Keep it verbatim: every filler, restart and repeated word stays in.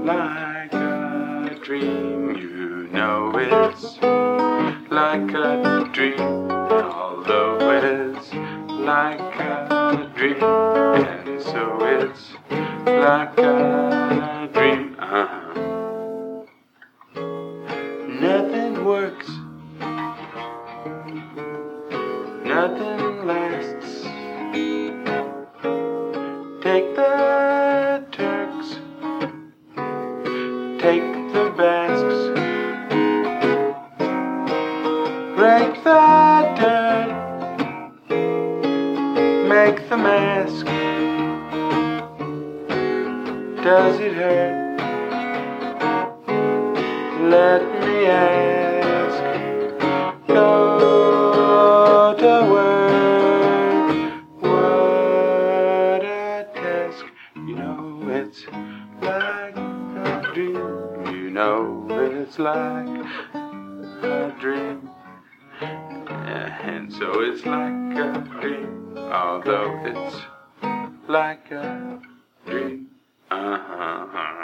like a dream. You know it's like a dream, although it's like a dream, and so it's like a dream. Uh-huh. Nothing works, nothing lasts. Take the Turks, take the Basques, break the dirt, make the mask. Does it hurt? Let me ask. Go to work, what a task. You know it's like a dream. You know it's like a dream. And so it's like a dream, although it's like a dream. Uh-huh.